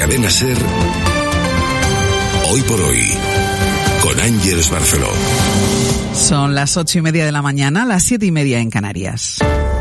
Cadena SER, Hoy por Hoy, con Ángeles Barceló. Son las 8:30 de la mañana, las 7:30 en Canarias.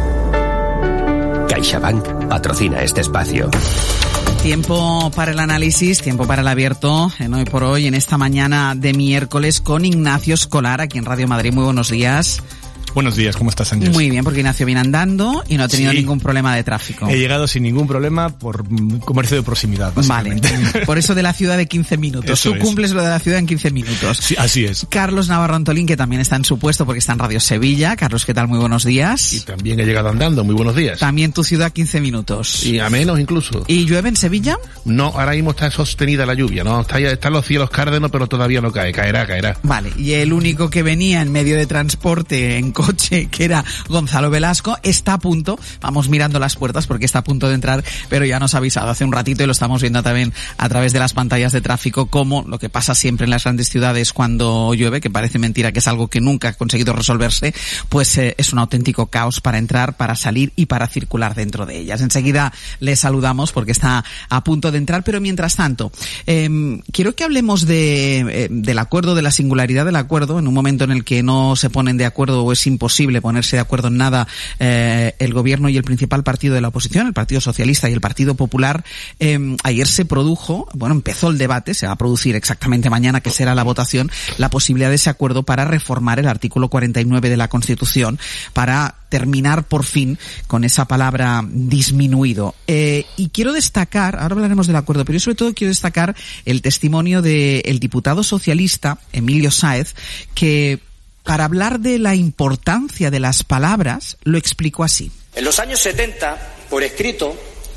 CaixaBank patrocina este espacio. Tiempo para el análisis, tiempo para el abierto en Hoy por Hoy, en esta mañana de miércoles con Ignacio Escolar, aquí en Radio Madrid. Muy buenos días. Buenos días, ¿cómo estás, Ángeles? Muy bien, porque Ignacio viene andando y no ha tenido ningún problema de tráfico. He llegado sin ningún problema por comercio de proximidad, básicamente. Vale, por eso de la ciudad de 15 minutos. Tú cumples lo de la ciudad en 15 minutos. Sí, así es. Carlos Navarro Antolín, que también está en su puesto porque está en Radio Sevilla. Carlos, ¿qué tal? Muy buenos días. Y también he llegado andando, muy buenos días. También tu ciudad 15 minutos. Y a menos incluso. ¿Y llueve en Sevilla? No, ahora mismo está sostenida la lluvia, ¿no? Están los cielos cárdenos, pero todavía no cae, caerá. Vale, y el único que venía en medio de transporte, en coche, que era Gonzalo Velasco, está a punto, vamos mirando las puertas porque está a punto de entrar, pero ya nos ha avisado hace un ratito y lo estamos viendo también a través de las pantallas de tráfico, como lo que pasa siempre en las grandes ciudades cuando llueve, que parece mentira que es algo que nunca ha conseguido resolverse, pues es un auténtico caos para entrar, para salir y para circular dentro de ellas. Enseguida le saludamos porque está a punto de entrar, pero mientras tanto, quiero que hablemos del acuerdo, de la singularidad del acuerdo, en un momento en el que no se ponen de acuerdo o es imposible ponerse de acuerdo en nada el gobierno y el principal partido de la oposición, el Partido Socialista y el Partido Popular. Ayer se produjo, empezó el debate, se va a producir exactamente mañana, que será la votación, la posibilidad de ese acuerdo para reformar el artículo 49 de la Constitución, para terminar por fin con esa palabra disminuido. Y quiero destacar, ahora hablaremos del acuerdo, pero yo sobre todo quiero destacar el testimonio del diputado socialista Emilio Sáez, que para hablar de la importancia de las palabras lo explicó así. En los años 70, por escrito,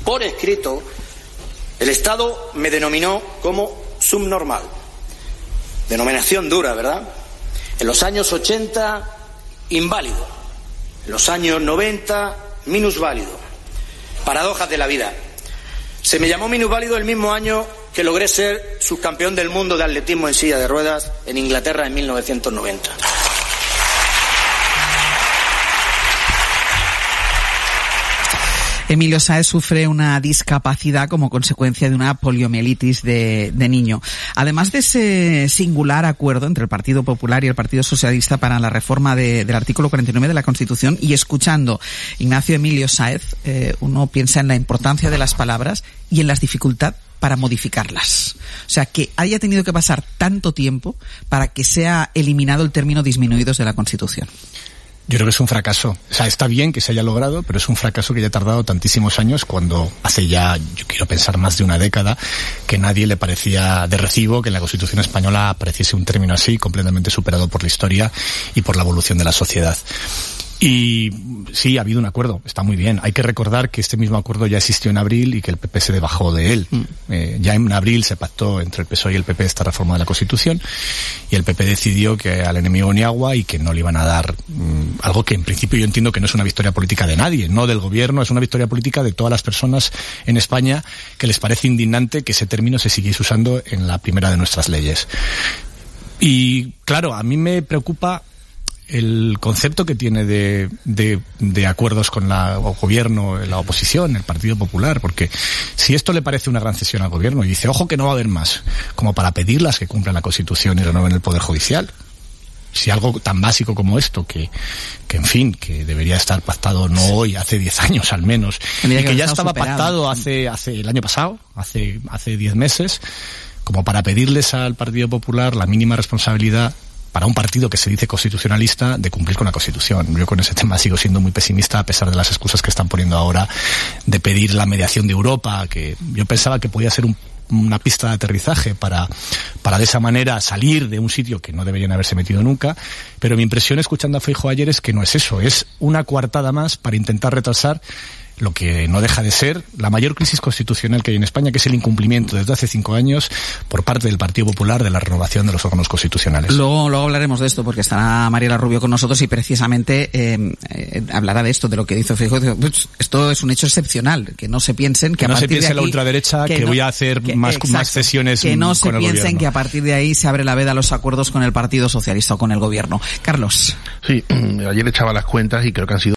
el Estado me denominó como subnormal. Denominación dura, ¿verdad? En los años 80, inválido. En los años 90, minusválido. Paradojas de la vida. Se me llamó minusválido el mismo año que logré ser subcampeón del mundo de atletismo en silla de ruedas en Inglaterra en 1990. Emilio Sáez sufre una discapacidad como consecuencia de una poliomielitis de niño. Además de ese singular acuerdo entre el Partido Popular y el Partido Socialista para la reforma del artículo 49 de la Constitución, y escuchando Ignacio Emilio Sáez, uno piensa en la importancia de las palabras y en las dificultades para modificarlas. O sea, que haya tenido que pasar tanto tiempo para que sea eliminado el término disminuidos de la Constitución. Yo creo que es un fracaso. O sea, está bien que se haya logrado, pero es un fracaso que haya tardado tantísimos años, cuando hace ya, yo quiero pensar, más de una década, que nadie le parecía de recibo que en la Constitución española apareciese un término así, completamente superado por la historia y por la evolución de la sociedad. Y sí, ha habido un acuerdo, está muy bien. Hay que recordar que este mismo acuerdo ya existió en abril y que el PP se debajó de él. Ya en abril se pactó entre el PSOE y el PP esta reforma de la Constitución, y el PP decidió que al enemigo ni agua y que no le iban a dar algo que en principio yo entiendo que no es una victoria política de nadie, no del gobierno, es una victoria política de todas las personas en España que les parece indignante que ese término se siguiese usando en la primera de nuestras leyes. Y claro, a mí me preocupa el concepto que tiene de acuerdos con el gobierno, la oposición, el Partido Popular, porque si esto le parece una gran cesión al gobierno y dice, ojo que no va a haber más, como para pedirlas que cumplan la Constitución y renueven el Poder Judicial, si algo tan básico como esto, que en fin, que debería estar pactado no hoy, hace 10 años al menos, y que ya estaba pactado hace el año pasado, hace 10 meses, como para pedirles al Partido Popular la mínima responsabilidad para un partido que se dice constitucionalista de cumplir con la Constitución. Yo con ese tema sigo siendo muy pesimista, a pesar de las excusas que están poniendo ahora de pedir la mediación de Europa, que yo pensaba que podía ser una pista de aterrizaje para de esa manera salir de un sitio que no deberían haberse metido nunca, pero mi impresión escuchando a Feijóo ayer es que no es eso, es una coartada más para intentar retrasar lo que no deja de ser la mayor crisis constitucional que hay en España, que es el incumplimiento desde hace 5 años por parte del Partido Popular de la renovación de los órganos constitucionales. Luego hablaremos de esto, porque estará Mariela Rubio con nosotros y precisamente hablará de esto, de lo que dice Feijóo. Esto es un hecho excepcional, que no se piensen que a partir de aquí... No se piense la ultraderecha que voy a hacer más cesiones con el gobierno. Que no se piensen que a partir de ahí se abre la veda a los acuerdos con el Partido Socialista o con el gobierno. Carlos. Sí, ayer echaba las cuentas y creo que han sido